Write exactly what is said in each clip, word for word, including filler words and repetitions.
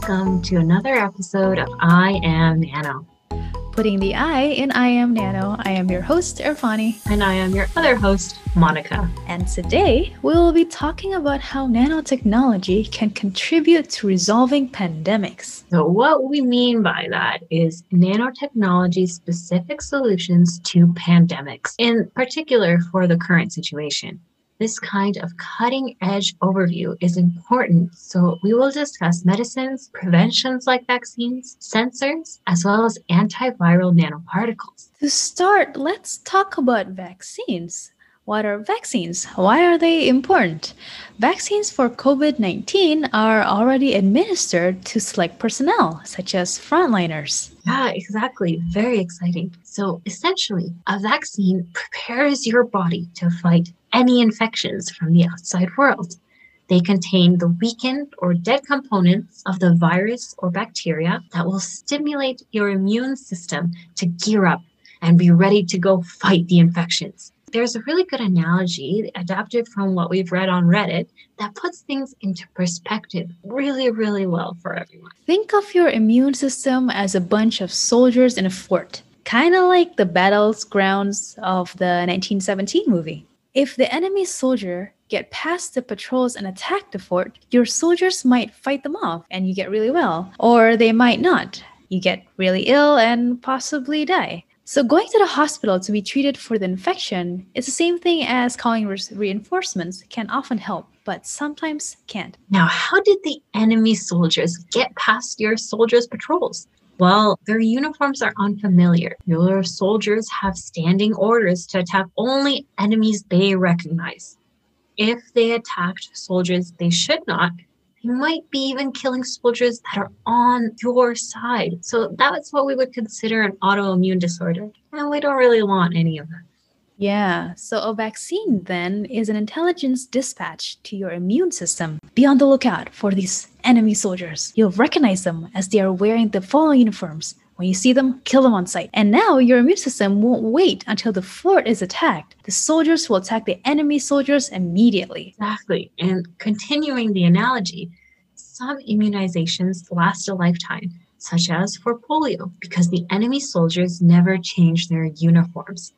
welcome to another episode of I Am Nano. Putting the I in I Am Nano, I am your host, Irfani. And I am your other host, Monica. And today, we will be talking about how nanotechnology can contribute to resolving pandemics. So what we mean by that is nanotechnology-specific solutions to pandemics, in particular for the current situation. This kind of cutting-edge overview is important, so we will discuss medicines, preventions like vaccines, sensors, as well as antiviral nanoparticles. To start, let's talk about vaccines. What are vaccines? Why are they important? Vaccines for COVID nineteen are already administered to select personnel, such as frontliners. Yeah, exactly. Very exciting. So essentially, a vaccine prepares your body to fight any infections from the outside world. They contain the weakened or dead components of the virus or bacteria that will stimulate your immune system to gear up and be ready to go fight the infections. There's a really good analogy adapted from what we've read on Reddit that puts things into perspective really, really well for everyone. Think of your immune system as a bunch of soldiers in a fort, kind of like the battlegrounds of the nineteen seventeen movie. If the enemy soldier get past the patrols and attack the fort, your soldiers might fight them off and you get really well, or they might not. You get really ill and possibly die. So going to the hospital to be treated for the infection is the same thing as calling re- reinforcements can often help, but sometimes can't. Now, how did the enemy soldiers get past your soldiers' patrols? Well, their uniforms are unfamiliar. Your soldiers have standing orders to attack only enemies they recognize. If they attacked soldiers they should not, they might be even killing soldiers that are on your side. So that's what we would consider an autoimmune disorder. And we don't really want any of that. Yeah, so a vaccine then is an intelligence dispatch to your immune system. Be on the lookout for these enemy soldiers. You'll recognize them as they are wearing the following uniforms. When you see them, kill them on sight. And now your immune system won't wait until the fort is attacked. The soldiers will attack the enemy soldiers immediately. Exactly. And continuing the analogy, some immunizations last a lifetime, such as for polio, because the enemy soldiers never change their uniforms.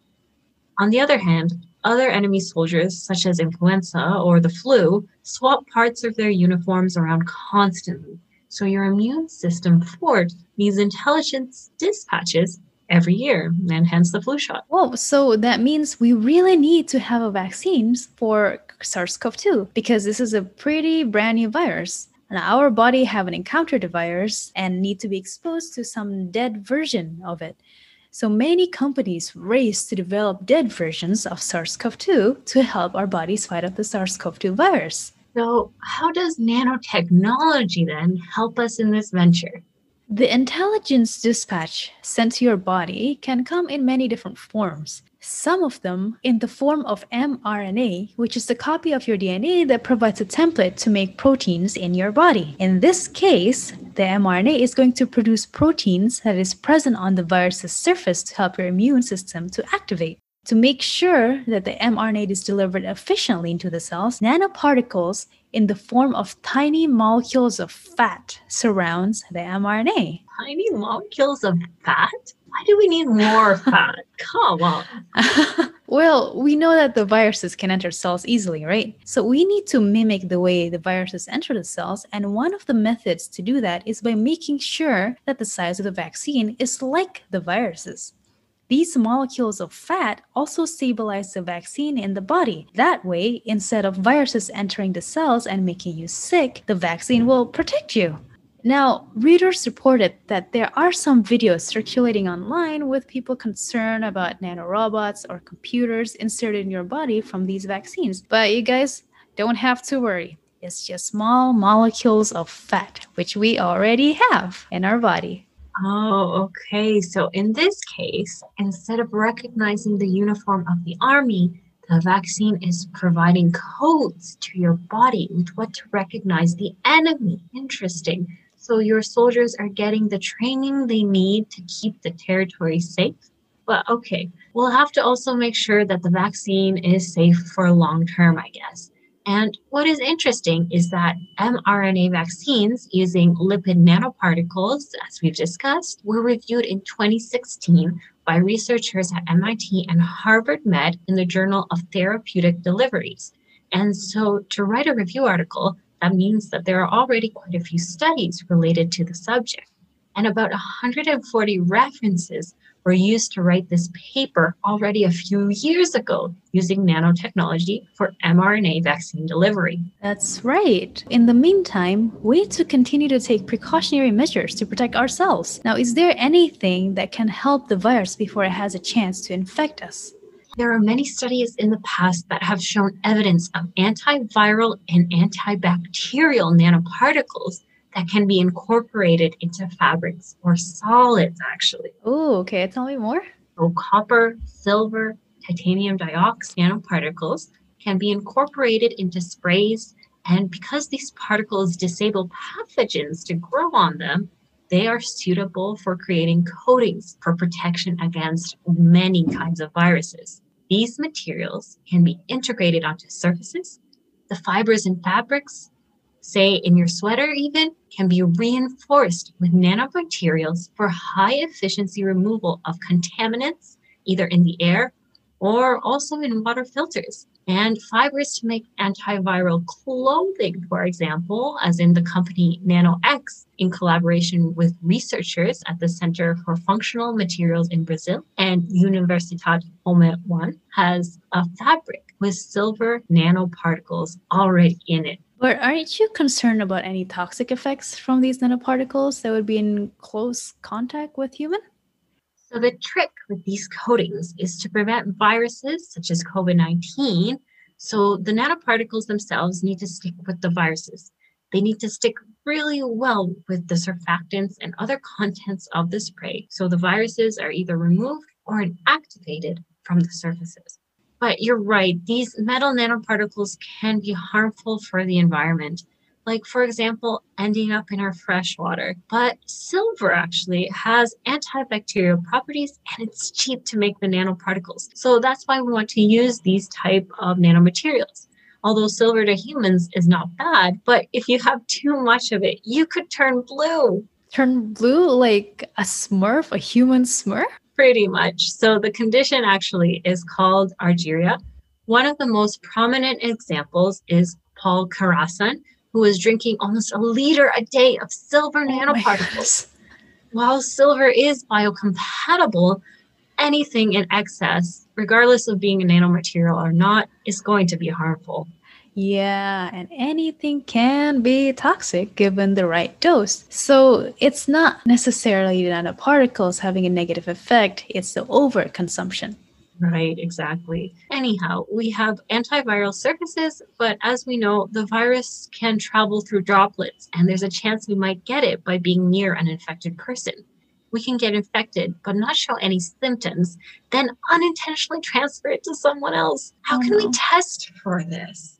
On the other hand, other enemy soldiers, such as influenza or the flu, swap parts of their uniforms around constantly. So your immune system fort needs intelligence dispatches every year, and hence the flu shot. Whoa, so that means we really need to have a vaccine for SARS-C o V two because this is a pretty brand new virus. And our body haven't encountered the virus and need to be exposed to some dead version of it. So many companies race to develop dead versions of SARS-C o V two to help our bodies fight off the SARS-C o V two virus. So how does nanotechnology then help us in this venture? The intelligence dispatch sent to your body can come in many different forms. Some of them in the form of mRNA, which is the copy of your D N A that provides a template to make proteins in your body. In this case, the mRNA is going to produce proteins that is present on the virus's surface to help your immune system to activate. To make sure that the mRNA is delivered efficiently into the cells, nanoparticles in the form of tiny molecules of fat surrounds the mRNA. Tiny molecules of fat? Why do we need more fat? Come on. Well, we know that the viruses can enter cells easily, right? So we need to mimic the way the viruses enter the cells, and one of the methods to do that is by making sure that the size of the vaccine is like the viruses. These molecules of fat also stabilize the vaccine in the body. That way, instead of viruses entering the cells and making you sick, the vaccine will protect you. Now, readers reported that there are some videos circulating online with people concerned about nanorobots or computers inserted in your body from these vaccines. But you guys don't have to worry. It's just small molecules of fat, which we already have in our body. Oh, okay. So in this case, instead of recognizing the uniform of the army, the vaccine is providing codes to your body with what to recognize the enemy. Interesting. So your soldiers are getting the training they need to keep the territory safe. But okay, we'll have to also make sure that the vaccine is safe for long term, I guess. And what is interesting is that mRNA vaccines using lipid nanoparticles, as we've discussed, were reviewed in twenty sixteen by researchers at M I T and Harvard Med in the Journal of Therapeutic Deliveries. And so to write a review article, that means that there are already quite a few studies related to the subject. And about one hundred forty references were used to write this paper already a few years ago using nanotechnology for mRNA vaccine delivery. That's right. In the meantime, we need to continue to take precautionary measures to protect ourselves. Now, is there anything that can help the virus before it has a chance to infect us? There are many studies in the past that have shown evidence of antiviral and antibacterial nanoparticles that can be incorporated into fabrics or solids, actually. Oh, okay. Tell me more. So copper, silver, titanium dioxide nanoparticles can be incorporated into sprays, and because these particles disable pathogens to grow on them, they are suitable for creating coatings for protection against many kinds of viruses. These materials can be integrated onto surfaces. The fibers in fabrics, say in your sweater even, can be reinforced with nanomaterials for high efficiency removal of contaminants, either in the air or also in water filters. And fibers to make antiviral clothing, for example, as in the company NanoX, in collaboration with researchers at the Center for Functional Materials in Brazil and Universitat Home One, has a fabric with silver nanoparticles already in it. But aren't you concerned about any toxic effects from these nanoparticles that would be in close contact with human? So the trick with these coatings is to prevent viruses such as COVID nineteen. So the nanoparticles themselves need to stick with the viruses. They need to stick really well with the surfactants and other contents of the spray. So the viruses are either removed or inactivated from the surfaces. But you're right, these metal nanoparticles can be harmful for the environment. Like, for example, ending up in our fresh water. But silver actually has antibacterial properties and it's cheap to make the nanoparticles. So that's why we want to use these type of nanomaterials. Although silver to humans is not bad, but if you have too much of it, you could turn blue. Turn blue like a smurf, a human smurf? Pretty much. So the condition actually is called argyria. One of the most prominent examples is Paul Karasan, who was drinking almost a liter a day of silver Oh nanoparticles. While silver is biocompatible, anything in excess, regardless of being a nanomaterial or not, is going to be harmful. Yeah, and anything can be toxic given the right dose. So it's not necessarily the nanoparticles having a negative effect, it's the overconsumption. Right, exactly. Anyhow, we have antiviral surfaces, but as we know, the virus can travel through droplets, and there's a chance we might get it by being near an infected person. We can get infected, but not show any symptoms, then unintentionally transfer it to someone else. How Oh, can we no. test for this?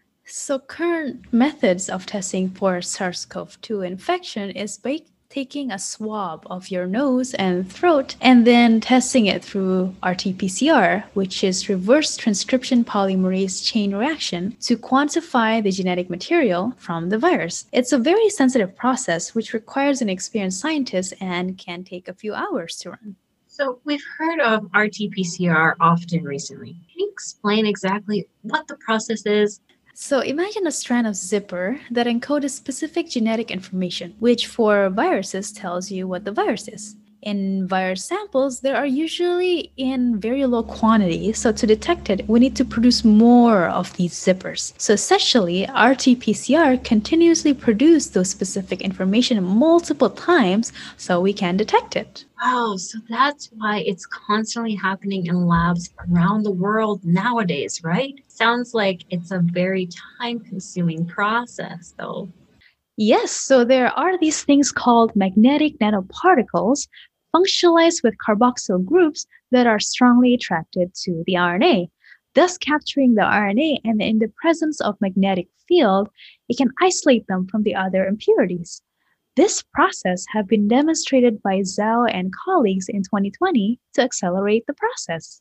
So current methods of testing for SARS-C o V two infection is by taking a swab of your nose and throat and then testing it through R T P C R, which is reverse transcription polymerase chain reaction, to quantify the genetic material from the virus. It's a very sensitive process which requires an experienced scientist and can take a few hours to run. So we've heard of R T P C R often recently. Can you explain exactly what the process is? So imagine a strand of zipper that encodes specific genetic information, which for viruses tells you what the virus is. In virus samples, they are usually in very low quantity, so to detect it, we need to produce more of these zippers. So essentially, R T P C R continuously produces those specific information multiple times so we can detect it. Wow, so that's why it's constantly happening in labs around the world nowadays, right? Sounds like it's a very time-consuming process, though. Yes, so there are these things called magnetic nanoparticles, functionalized with carboxyl groups that are strongly attracted to the R N A, thus capturing the R N A, and in the presence of magnetic field, it can isolate them from the other impurities. This process has been demonstrated by Zhao and colleagues in twenty twenty to accelerate the process.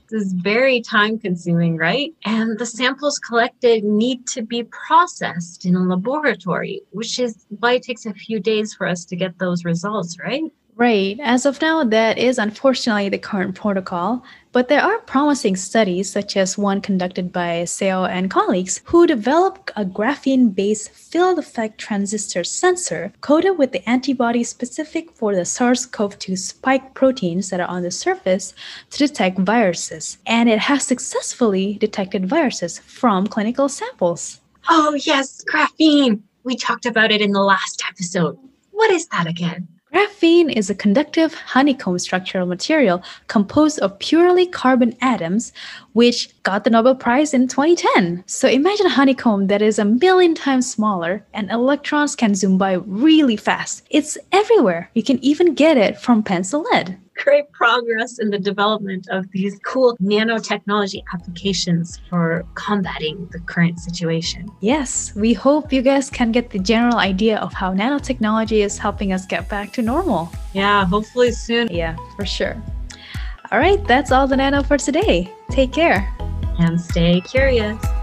This is very time consuming, right? And the samples collected need to be processed in a laboratory, which is why it takes a few days for us to get those results, right? Right. As of now, that is unfortunately the current protocol, but there are promising studies, such as one conducted by Seo and colleagues, who developed a graphene-based field effect transistor sensor coated with the antibody specific for the SARS-C o V two spike proteins that are on the surface to detect viruses. And it has successfully detected viruses from clinical samples. Oh, yes, graphene. We talked about it in the last episode. What is that again? Graphene is a conductive honeycomb structural material composed of purely carbon atoms, which got the Nobel Prize in twenty ten. So imagine a honeycomb that is a million times smaller and electrons can zoom by really fast. It's everywhere. You can even get it from pencil lead. Great progress in the development of these cool nanotechnology applications for combating the current situation. Yes, we hope you guys can get the general idea of how nanotechnology is helping us get back to normal. Yeah, hopefully soon. Yeah, for sure. All right, that's all the nano for today. Take care. And stay curious.